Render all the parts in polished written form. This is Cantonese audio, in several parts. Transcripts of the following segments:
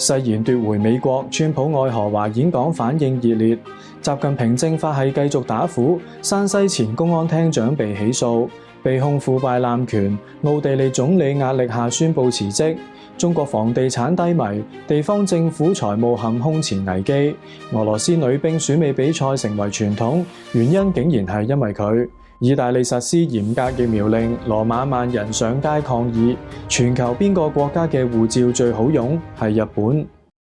誓言奪回美國，川普愛荷華演講反應熱烈。習近平政法係繼續打虎，山西前公安廳長被起訴，被控腐敗濫權。奧地利總理壓力下宣布辭職。中國房地產低迷，地方政府財務陷空前危機。俄羅斯女兵選美比賽成為傳統，原因竟然係因為佢。意大利實施嚴格疫苗令，羅馬萬人上街抗議。全球邊個國家嘅護照最好用？係日本。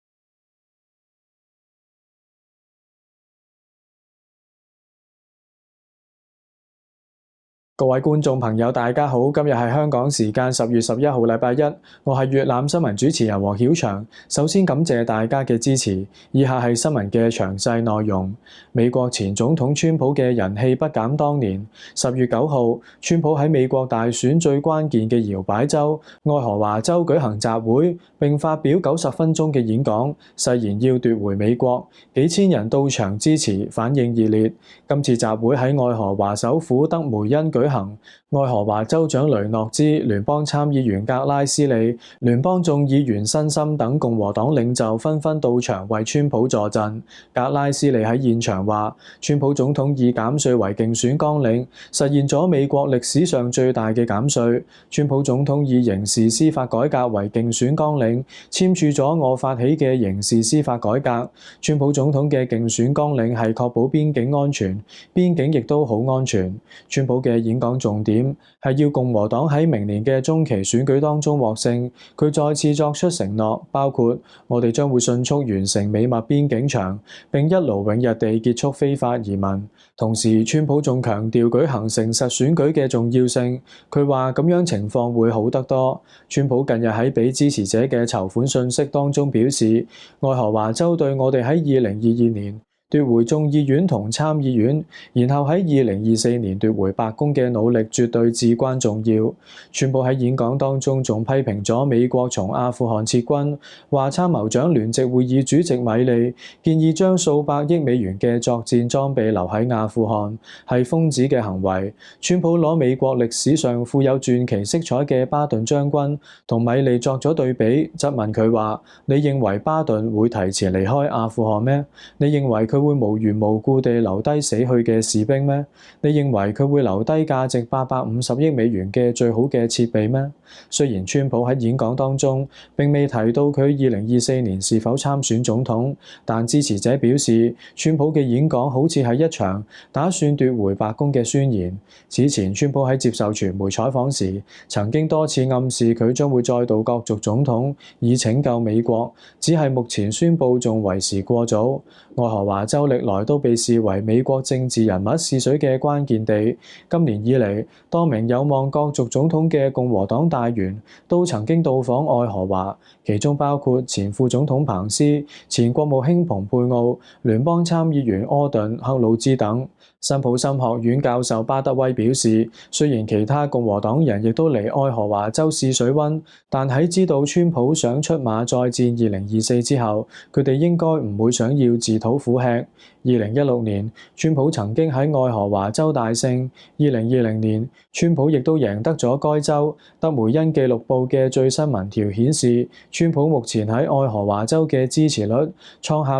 各位觀眾朋友，大家好，今日係香港時間10月11號，禮拜一，我係粵覽新聞主持人黃曉翔。首先感謝大家嘅支持，以下係新聞嘅詳細內容。美國前總統川普嘅人氣不減當年。10月9號，川普喺美國大選最關鍵嘅搖擺州愛荷華州舉行集會，並發表90分鐘嘅演講，誓言要奪回美國。幾千人到場支持，反應熱烈。今次集會喺愛荷華首府德梅恩舉行，愛荷華州長雷諾茲、聯邦參議員格拉斯利、聯邦眾議員辛森等共和黨領袖紛紛到場為川普助陣。格拉斯利喺現場話，川普總統以減稅為競選綱領，實現咗美國歷史上最大嘅減稅。川普總統以刑事司法改革為競選綱領，簽署咗我發起嘅刑事司法改革。川普總統嘅競選綱領係確保邊境安全，邊境亦都好安全。川普嘅演講重點係要共和黨喺明年嘅中期選舉當中獲勝。佢再次作出承諾，包括我哋將會迅速完成美墨邊境牆，並一勞永逸地結束非法移民。同時，川普仲強調舉行誠實選舉嘅重要性。佢話咁樣情況會好得多。川普近日喺俾支持者嘅籌款信息當中表示，愛荷華州對我哋喺2022年奪回眾議院同參議院，然後喺2024年奪回白宮嘅努力絕對至關重要。川普喺演講當中仲批評咗美國從阿富汗撤軍，話參謀長聯席會議主席米利建議將數百億美元嘅作戰裝備留喺阿富汗，係瘋子嘅行為。川普攞美國歷史上富有傳奇色彩嘅巴頓將軍同米利作咗對比，質問佢話：你認為巴頓會提前離開阿富汗咩？你認為佢會無緣無故地留低死去嘅士兵咩？你認為佢會留低價值850億美元嘅最好嘅設備咩？雖然川普喺演講當中並未提到佢2024年是否參選總統，但支持者表示，川普嘅演講好似係一場打算奪回白宮嘅宣言。此前，川普喺接受傳媒採訪時，曾經多次暗示佢將會再度角逐總統，以拯救美國，只係目前宣佈仲為時過早。愛荷華州歷來都被視為美國政治人物試水嘅關鍵地。今年以嚟，多名有望角逐總統嘅共和黨大員都曾經到訪愛荷華，其中包括前副總統彭斯、前國務卿蓬佩奧、聯邦參議員柯頓、克魯茲等。辛普森學院教授巴德威表示，雖然其他共和黨人亦都嚟愛荷華州試水溫，但喺知道川普想出馬再戰2024之後，佢哋應該唔會想要自討苦吃。2016年，川普曾經喺愛荷華州大勝，2020年，川普亦都贏得咗該州。德梅恩紀錄報嘅最新民調顯示，川普目前喺愛荷華州嘅支持率創下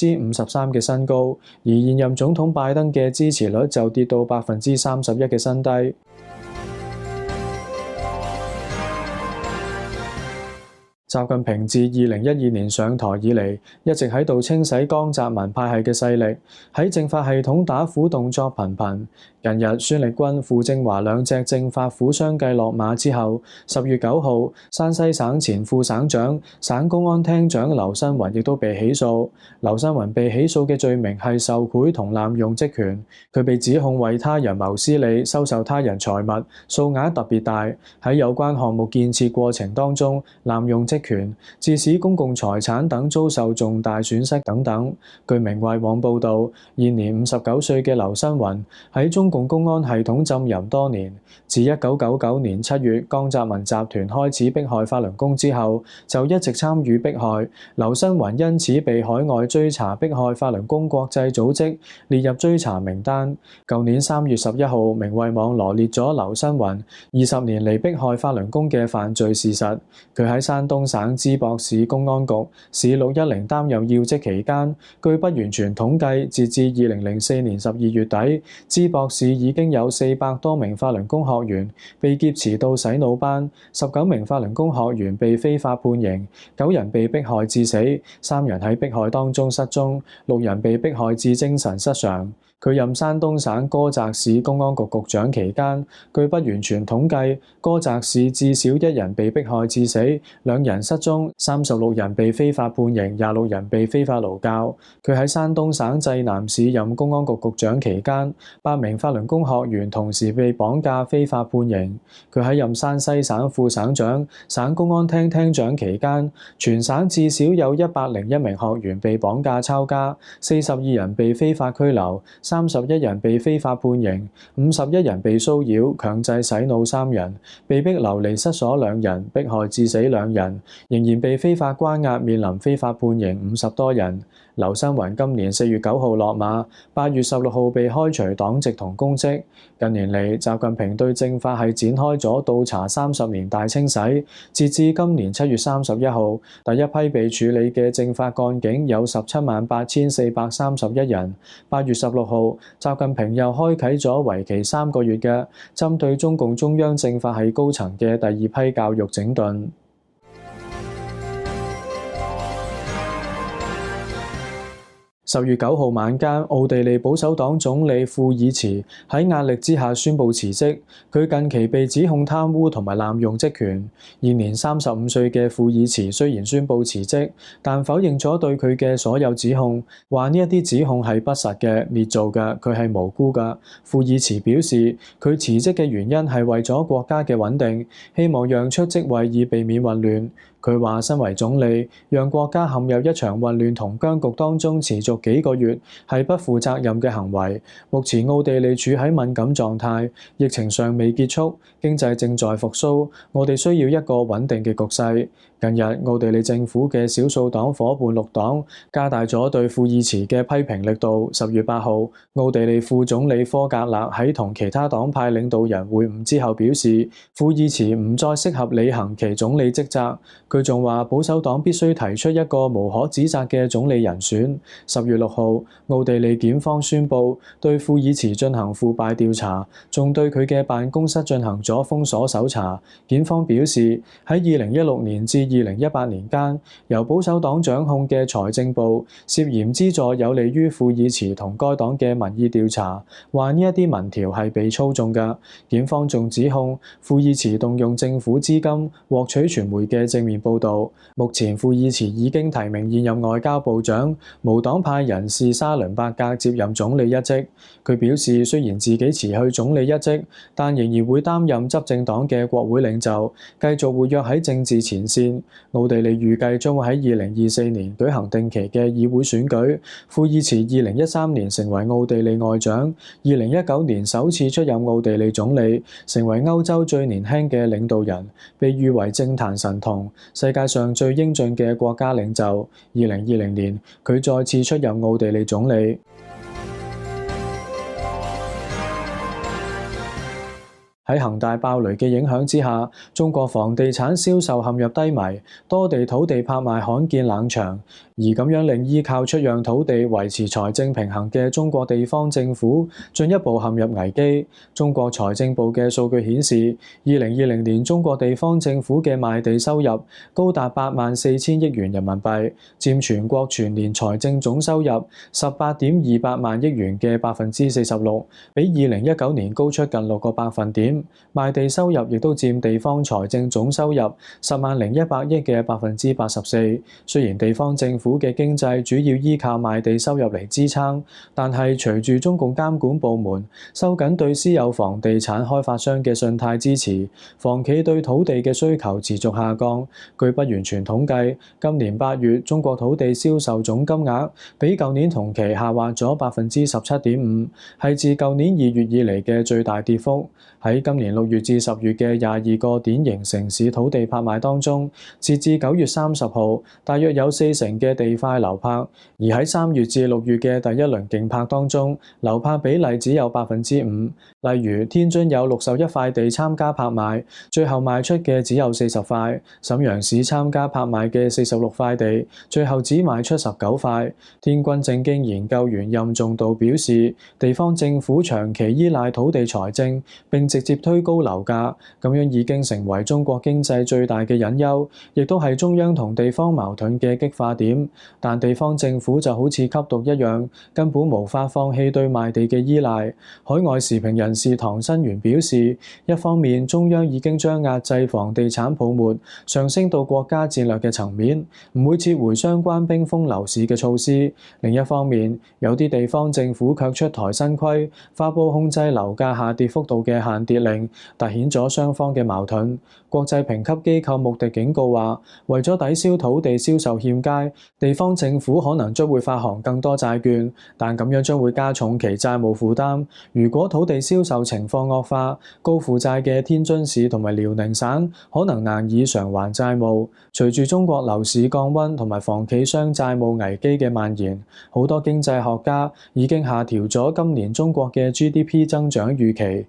53%嘅新高，而現任總統拜登嘅支持率就跌到31%嘅新低。習近平自2012年上台以嚟，一直喺度清洗江澤民派系嘅勢力，喺政法系統打虎動作頻頻。近日，孫力軍、傅政華兩隻政法虎相繼落馬之後，10月9號，山西省前副省長、省公安廳長劉新雲亦都被起訴。劉新雲被起訴嘅罪名係受賄同濫用職權，佢被指控為他人謀私利、收受他人財物，數額特別大，喺有關項目建設過程當中濫用職權，致使公共財產等遭受重大損失等等。據明慧網報導，現年59歲嘅劉新雲喺中共公安系統浸淫多年，自1999年7月江澤民集團開始迫害法輪功之後，就一直參與迫害。劉新雲因此被海外追查迫害法輪功國際組織列入追查名單。舊年3月11號，明慧網羅列咗劉新雲20年嚟迫害法輪功嘅犯罪事實。佢喺山東東省淄博市公安局市610擔任要職期間，據不完全統計，截至2004年12月底，淄博市已經有400多名法輪功學員被劫持到洗腦班，19名法輪功學員被非法判刑，9人被迫害致死，3人喺迫害當中失蹤，6人被迫害致精神失常。佢任山東省菏澤市公安局局長期間，據不完全統計，菏澤市至少1人被迫害致死，2人失蹤，36人被非法判刑，26人被非法勞教。佢喺山東省濟南市任公安局局長期間，8名法輪功學員同時被綁架非法判刑。佢喺任山西省副省長、省公安廳廳長期間，全省至少有101名學員被綁架抄家，42人被非法拘留，31人被非法判刑，51人被騷擾、強制洗腦3人，被逼流離失所2人，迫害致死2人，仍然被非法關押，面臨非法判刑50多人。劉新雲今年4月9號落馬，8月16號被開除黨籍同公職。近年嚟，習近平對政法係展開咗倒查30年大清洗。截至今年7月31號，第一批被處理嘅政法幹警有178,431人。8月16號，習近平又開啟咗為期3個月嘅針對中共中央政法係高層嘅第2批教育整頓。10月9號晚間，奧地利保守黨總理庫爾茨喺壓力之下宣布辭職。佢近期被指控貪污同埋濫用職權。現年35歲嘅庫爾茨雖然宣布辭職，但否認咗對佢嘅所有指控，話呢一啲指控係不實嘅、捏造嘅，佢係無辜㗎。庫爾茨表示，佢辭職嘅原因係為咗國家嘅穩定，希望讓出職位以避免混亂。佢話：身為總理，讓國家陷入一場混亂同僵局當中持續幾個月，係不負責任嘅行為。目前奧地利處喺敏感狀態，疫情尚未結束，經濟正在復甦，我哋需要一個穩定嘅局勢。近日，奧地利政府嘅少數黨伙伴綠黨加大咗對庫爾茨嘅批評力度。10月8號，奧地利副總理科格勒喺同其他黨派領導人會晤之後表示，庫爾茨唔再適合履行其總理職責。佢仲話保守黨必須提出一個無可指責嘅總理人選。10月6號，奧地利檢方宣布對庫爾茨進行腐敗調查，仲對佢嘅辦公室進行咗封鎖搜查。檢方表示，喺2016年至2018年間，由保守黨掌控嘅財政部涉嫌資助有利於庫爾茨同該黨嘅民意調查，話呢一啲民調係被操縱㗎。檢方仲指控庫爾茨動用政府資金獲取傳媒嘅正面報導。目前庫爾茨已經提名現任外交部長無黨派人士沙倫伯格接任總理一職。佢表示，雖然自己辭去總理一職，但仍然會擔任執政黨嘅國會領袖，繼續活躍喺政治前線。奧地利預計將會喺2024年舉行定期嘅議會選舉。庫爾茨2013年成為奧地利外長，2019年首次出任奧地利總理，成為歐洲最年輕嘅領導人，被譽為政壇神童，世界上最英俊嘅國家領袖。2020年，佢再次出任奧地利總理。喺恒大爆雷嘅影響之下，中國房地產銷售陷入低迷，多地土地拍賣罕見冷場，而咁樣令依靠出讓土地維持財政平衡嘅中國地方政府進一步陷入危機。中國財政部嘅數據顯示，2020年中國地方政府嘅賣地收入高達84,000億元人民幣，佔全國全年財政總收入18.28萬億元嘅46%，比2019年高出近6個百分點。賣地收入亦都佔地方財政總收入10,100億嘅84%。雖然地方政府嘅經濟主要依靠賣地收入嚟支撐，但係隨住中共監管部門收緊對私有房地產開發商嘅信貸支持，房企對土地嘅需求持續下降。據不完全統計，今年8月中國土地銷售總金額比舊年同期下滑咗17.5%，係自舊年2月以嚟嘅最大跌幅。 喺今年6月至10月嘅22個典型城市土地拍賣當中，截至9月30號，大約有40%嘅地塊流拍，而喺3月至6月嘅第一輪競拍當中，流拍比例只有5%。例如，天津有61塊地參加拍賣，最後賣出嘅只有40塊；瀋陽市參加拍賣嘅46塊地，最後只賣出19塊。天君政經研究員任重道表示，地方政府長期依賴土地財政，並直接推高樓價，咁樣已經成為中國經濟最大嘅隱憂，亦都係中央同地方矛盾嘅激化點。但地方政府就好似吸毒一樣，根本無法放棄對賣地嘅依賴。海外時評人士唐新元表示，一方面中央已經將壓制房地產泡沫上升到國家戰略嘅層面，唔會撤回相關冰封樓市嘅措施；另一方面，有啲地方政府卻出台新規，發布控制樓價下跌幅度嘅限跌令，凸顯咗雙方嘅矛盾。國際評級機構穆迪警告話，為咗抵消土地銷售欠佳，地方政府可能將會發行更多債券，但咁樣將會加重其債務負擔。如果土地銷售情況惡化，高負債嘅天津市同埋遼寧省可能難以償還債務。隨住中國樓市降溫同埋房企商債務危機嘅蔓延，好多經濟學家已經下調咗今年中國嘅 GDP 增長預期。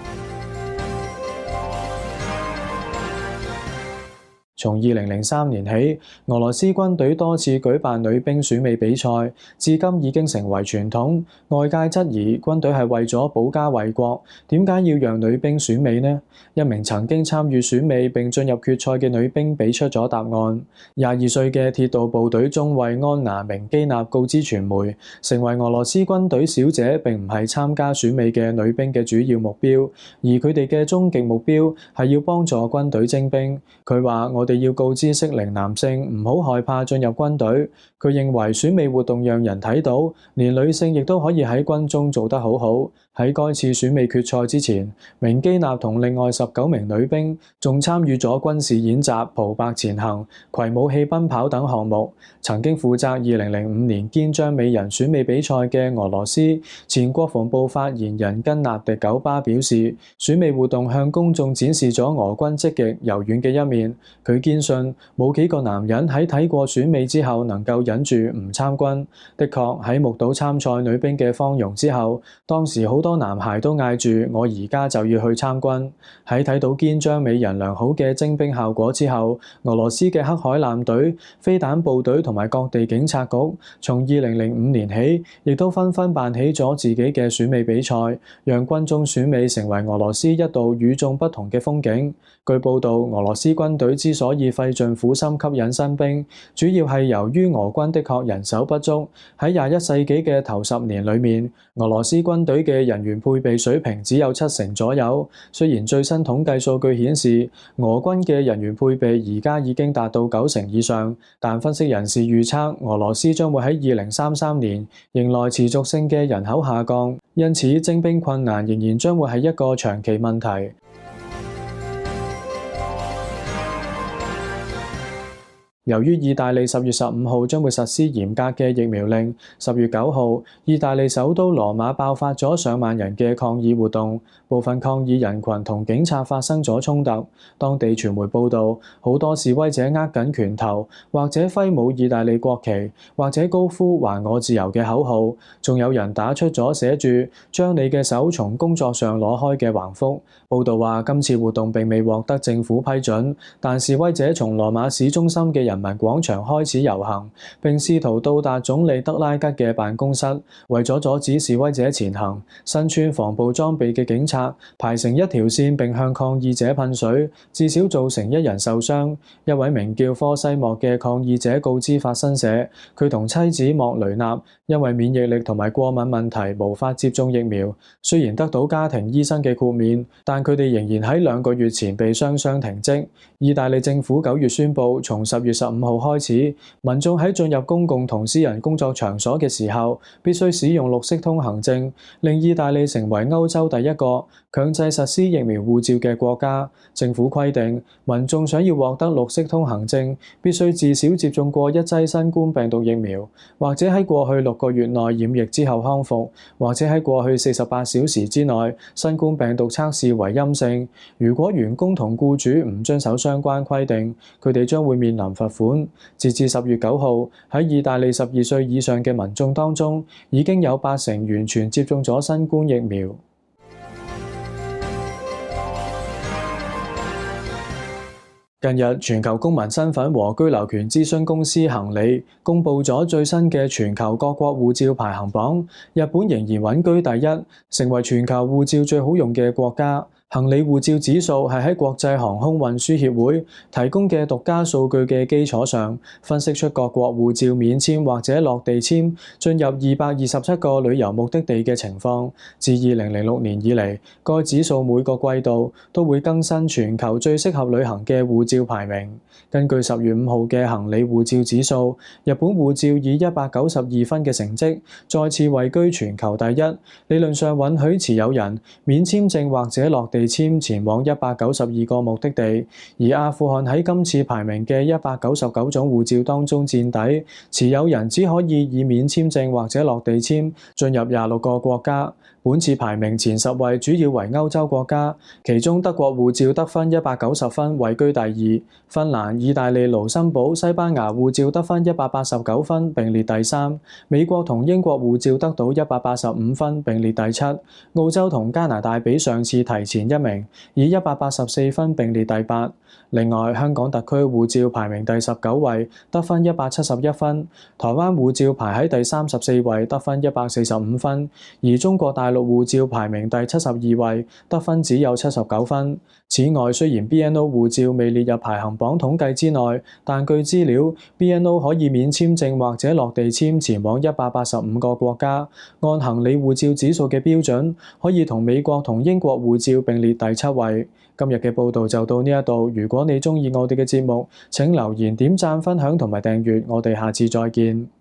從2003年起，俄羅斯軍隊多次舉辦女兵選美比賽，至今已經成為傳統。外界質疑軍隊係為咗保家衛國，點解要讓女兵選美呢？一名曾經參與選美並進入決賽嘅女兵俾出咗答案。22歲嘅鐵道部隊中尉安娜明基納告知傳媒，成為俄羅斯軍隊小姐並唔係參加選美嘅女兵嘅主要目標，而佢哋嘅終極目標係要幫助軍隊徵兵。佢話：我哋要告知適齡男性唔好害怕進入軍隊。佢認為選美活動讓人睇到，連女性亦都可以喺軍中做得好好。喺該次選美決賽之前，明基納同另外19名女兵仲參與咗軍事演習、蒲白前行、攜武器奔跑等項目。曾經負責2005年肩章美人選美比賽嘅俄羅斯前國防部發言人根納迪久巴表示，選美活動向公眾展示咗俄軍積極柔軟嘅一面。佢堅信冇幾個男人喺睇過選美之後能夠忍住唔參軍。的確喺目睹參賽女兵嘅芳容之後，當時好多男孩都嗌住我而家就要去參軍。喺睇到肩章美人良好嘅徵兵效果之後，俄羅斯嘅黑海艦隊、飛彈部隊同埋各地警察局從2005年起，亦都紛紛辦起咗自己嘅選美比賽，讓軍中選美成為俄羅斯一道與眾不同嘅風景。據報道，俄羅斯軍隊之所以費盡苦心吸引新兵，主要係由於俄軍的確人手不足。喺21世紀嘅頭10年裏面，俄羅斯軍隊嘅人員配備水平只有70%左右。雖然最新統計數據顯示，俄軍嘅人員配備而家已經達到90%以上，但分析人士預測，俄羅斯將會喺2033年迎來持續性嘅人口下降，因此徵兵困難仍然將會係一個長期問題。由於意大利10月15號將會實施嚴格嘅疫苗令，10月9號，意大利首都羅馬爆發咗上萬人嘅抗議活動，部分抗議人群同警察發生咗衝突。當地傳媒報道，好多示威者握緊拳頭，或者揮舞意大利國旗，或者高呼還我自由嘅口號，仲有人打出咗寫住將你嘅手從工作上攞開嘅橫幅。報道話，今次活動並未獲得政府批准，但示威者從羅馬市中心嘅人民廣場開始遊行，並試圖到達總理德拉吉嘅辦公室。為咗阻止示威者前行，身穿防暴裝備嘅警察排成一條線，並向抗議者噴水，至少造成1人受傷。一位名叫科西莫嘅抗議者告知法新社，佢同妻子莫雷納因為免疫力同埋過敏問題無法接種疫苗。雖然得到家庭醫生嘅豁免，但佢哋仍然喺2個月前被雙雙停職。意大利政府9月宣布，從10月15 15號開始，民眾喺進入公共同私人工作場所嘅時候，必須使用綠色通行證，令意大利成為歐洲第一個強制實施疫苗護照嘅國家。政府規定，民眾想要獲得綠色通行證，必須至少接種過一劑新冠病毒疫苗，或者喺過去6個月內染疫之後康復，或者喺過去48小時之內新冠病毒測試為陰性。如果員工同僱主唔遵守相關規定，佢哋將會面臨罰款。截至10月9號，喺意大利12歲以上嘅民眾當中，已經有80%完全接種咗新冠疫苗。近日，全球公民身份和居留權諮詢公司行李公佈咗最新嘅全球各國護照排行榜，日本仍然穩居第一，成為全球護照最好用嘅國家。行李護照指數係喺國際航空運輸協會提供嘅獨家數據嘅基礎上，分析出各國護照免簽或者落地簽進入227個旅遊目的地嘅情況。自2006年以嚟，該指數每個季度都會更新全球最適合旅行嘅護照排名。根據10月5號嘅行李護照指數，日本護照以192分嘅成績再次位居全球第一，理論上允許持有人免簽證或者落地簽前往192個目的地，而阿富汗喺今次排名嘅199種護照當中墊底，持有人只可以以免簽證或者落地簽進入26個國家。本次排名前10位主要為歐洲國家，其中德國護照得分190分，位居第2；芬蘭、意大利、盧森堡、西班牙護照得分189分，並列第3；美國同英國護照得到185分，並列第7；澳洲同加拿大比上次提前1名，以184分並列第8。另外，香港特區護照排名第19位，得分171分；台灣護照排喺第34位，得分145分；而中國大陸護照排名第72位，得分只有79分。此外，雖然 BNO 護照未列入排行榜統計之內，但據資料 ，BNO 可以免簽證或者落地簽前往185個國家。按行李護照指數嘅標準，可以同美國同英國護照並列第7位。今日嘅報導就到呢一度。如果你鍾意我哋嘅節目，請留言、點讚、分享同埋訂閱。我哋下次再見。